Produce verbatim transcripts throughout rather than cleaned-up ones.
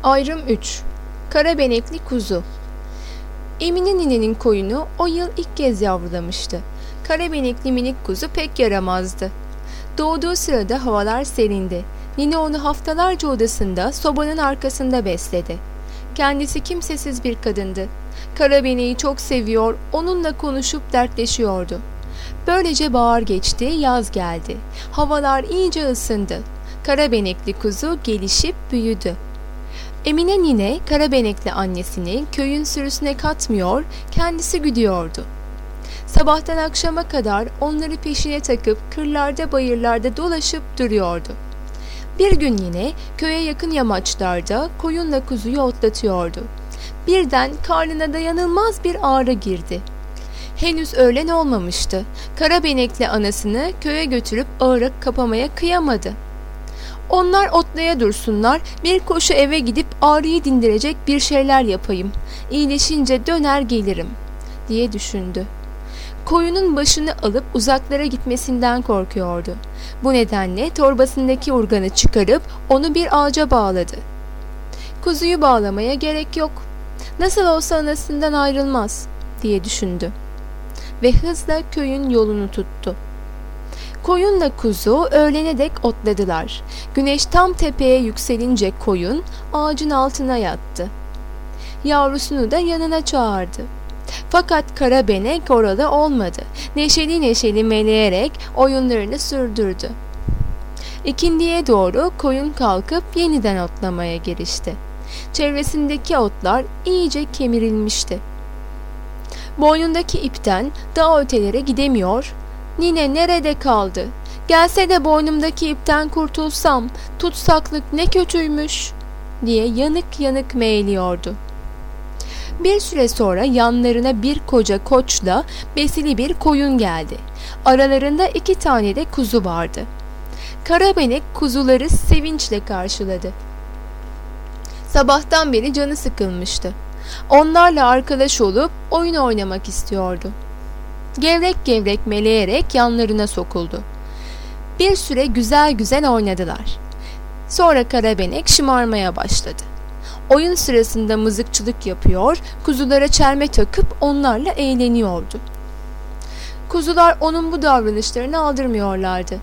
Ayrım üç. Karabenekli kuzu. Emine ninenin koyunu o yıl ilk kez yavrulamıştı. Karabenekli minik kuzu pek yaramazdı. Doğduğu sırada havalar serindi. Nine onu haftalarca odasında, sobanın arkasında besledi. Kendisi kimsesiz bir kadındı. Karabeneği çok seviyor, onunla konuşup dertleşiyordu. Böylece bahar geçti, yaz geldi. Havalar iyice ısındı. Karabenekli kuzu gelişip büyüdü. Emine nine karabenekli annesini köyün sürüsüne katmıyor, kendisi güdüyordu. Sabahtan akşama kadar onları peşine takıp kırlarda bayırlarda dolaşıp duruyordu. Bir gün yine köye yakın yamaçlarda koyunla kuzuyu otlatıyordu. Birden karnına dayanılmaz bir ağrı girdi. Henüz öğlen olmamıştı. Karabenekli anasını köye götürüp ağrı kapamaya kıyamadı. Onlar otlaya dursunlar, bir koşu eve gidip ağrıyı dindirecek bir şeyler yapayım. İyileşince döner gelirim, diye düşündü. Koyunun başını alıp uzaklara gitmesinden korkuyordu. Bu nedenle torbasındaki urganı çıkarıp onu bir ağaca bağladı. Kuzuyu bağlamaya gerek yok. Nasıl olsa anasından ayrılmaz, diye düşündü. Ve hızla köyün yolunu tuttu. Koyunla kuzu öğlene dek otladılar. Güneş tam tepeye yükselince koyun ağacın altına yattı. Yavrusunu da yanına çağırdı. Fakat karabenek orada olmadı. Neşeli neşeli meleyerek oyunlarını sürdürdü. İkindiye doğru koyun kalkıp yeniden otlamaya girişti. Çevresindeki otlar iyice kemirilmişti. Boynundaki ipten daha ötelere gidemiyor. Nine nerede kaldı? Gelse de boynumdaki ipten kurtulsam, tutsaklık ne kötüymüş, diye yanık yanık meğliyordu. Bir süre sonra yanlarına bir koca koçla besili bir koyun geldi. Aralarında iki tane de kuzu vardı. Karabenek kuzuları sevinçle karşıladı. Sabahtan beri canı sıkılmıştı. Onlarla arkadaş olup oyun oynamak istiyordu. Gevrek gevrek meleyerek yanlarına sokuldu. Bir süre güzel güzel oynadılar. Sonra karabenek şımarmaya başladı. Oyun sırasında mızıkçılık yapıyor, kuzulara çelme takıp onlarla eğleniyordu. Kuzular onun bu davranışlarını aldırmıyorlardı.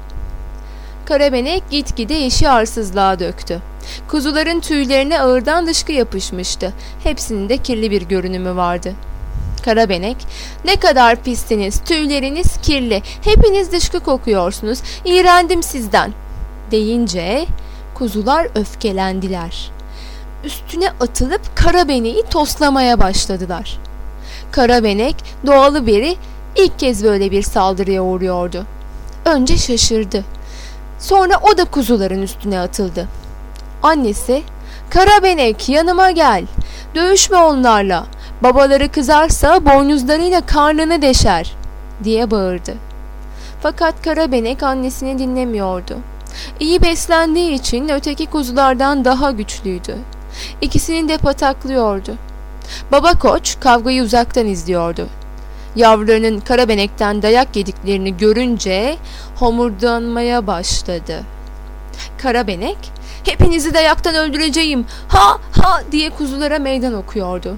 Karabenek gitgide işi arsızlığa döktü. Kuzuların tüylerine ağırdan dışkı yapışmıştı. Hepsinin de kirli bir görünümü vardı. Karabenek, "Ne kadar pissiniz, tüyleriniz kirli, hepiniz dışkı kokuyorsunuz, iğrendim sizden," deyince kuzular öfkelendiler. Üstüne atılıp karabeneği toslamaya başladılar. Karabenek doğalı beri ilk kez böyle bir saldırıya uğruyordu. Önce şaşırdı. Sonra o da kuzuların üstüne atıldı. Annesi, "Karabenek, yanıma gel, dövüşme onlarla. Babaları kızarsa boynuzlarıyla karnını deşer," diye bağırdı. Fakat karabenek annesini dinlemiyordu. İyi beslendiği için öteki kuzulardan daha güçlüydü. İkisini de pataklıyordu. Baba koç kavgayı uzaktan izliyordu. Yavrularının karabenekten dayak yediklerini görünce homurdanmaya başladı. Karabenek, "Hepinizi dayaktan öldüreceğim, ha ha," diye kuzulara meydan okuyordu.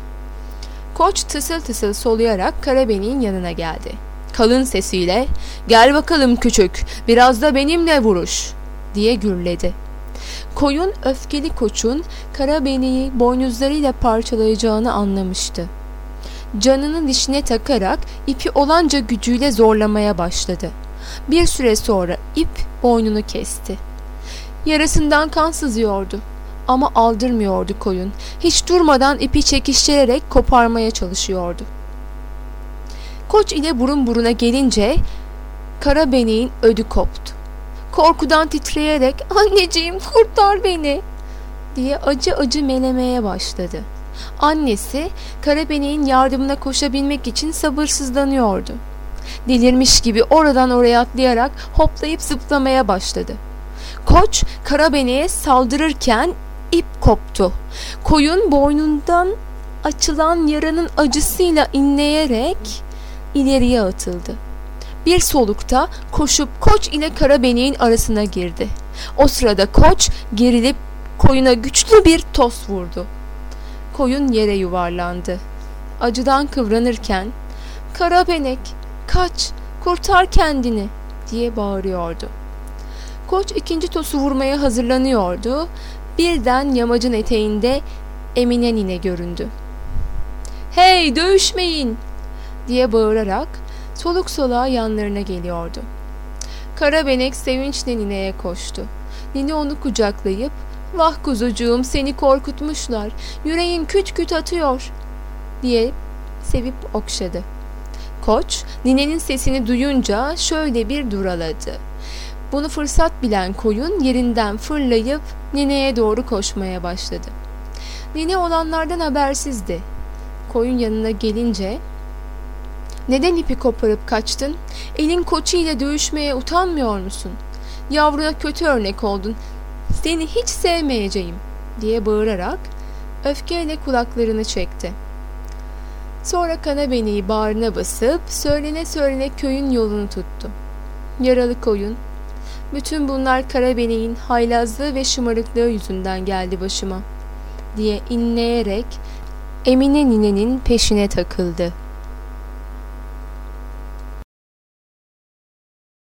Koç tısıl tısıl soluyarak karabeneğin yanına geldi. Kalın sesiyle, "Gel bakalım küçük, biraz da benimle vuruş," diye gürledi. Koyun öfkeli koçun karabeneği boynuzlarıyla parçalayacağını anlamıştı. Canını dişine takarak ipi olanca gücüyle zorlamaya başladı. Bir süre sonra ip boynunu kesti. Yarasından kan sızıyordu. Ama aldırmıyordu koyun. Hiç durmadan ipi çekiştirerek koparmaya çalışıyordu. Koç ile burun buruna gelince karabeneğin ödü koptu. Korkudan titreyerek "Anneciğim, kurtar beni," diye acı acı melemeye başladı. Annesi karabeneğin yardımına koşabilmek için sabırsızlanıyordu. Delirmiş gibi oradan oraya atlayarak hoplayıp zıplamaya başladı. Koç karabeneğe saldırırken ip koptu. Koyun boynundan açılan yaranın acısıyla inleyerek ileriye atıldı. Bir solukta koşup koç ile karabeneğin arasına girdi. O sırada koç gerilip koyuna güçlü bir tos vurdu. Koyun yere yuvarlandı. Acıdan kıvranırken "Karabenek, kaç, kurtar kendini!" diye bağırıyordu. Koç ikinci tosu vurmaya hazırlanıyordu. Birden yamacın eteğinde Emine nine göründü. "Hey, dövüşmeyin!" diye bağırarak soluk soluğa yanlarına geliyordu. Karabenek sevinçle nineye koştu. Nine onu kucaklayıp "Vah kuzucuğum, seni korkutmuşlar, yüreğin küt küt atıyor" diye sevip okşadı. Koç ninenin sesini duyunca şöyle bir duraladı. Bunu fırsat bilen koyun yerinden fırlayıp nineye doğru koşmaya başladı. Nine olanlardan habersizdi. Koyun yanına gelince "Neden ipi koparıp kaçtın? Elin koçu ile dövüşmeye utanmıyor musun? Yavruna kötü örnek oldun. Seni hiç sevmeyeceğim" diye bağırarak öfkeyle kulaklarını çekti. Sonra Karabenek'i bağrına basıp söylene söylene köyün yolunu tuttu. "Yaralı koyun, bütün bunlar Karabenek'in haylazlığı ve şımarıklığı yüzünden geldi başıma" diye inleyerek Emine ninenin peşine takıldı.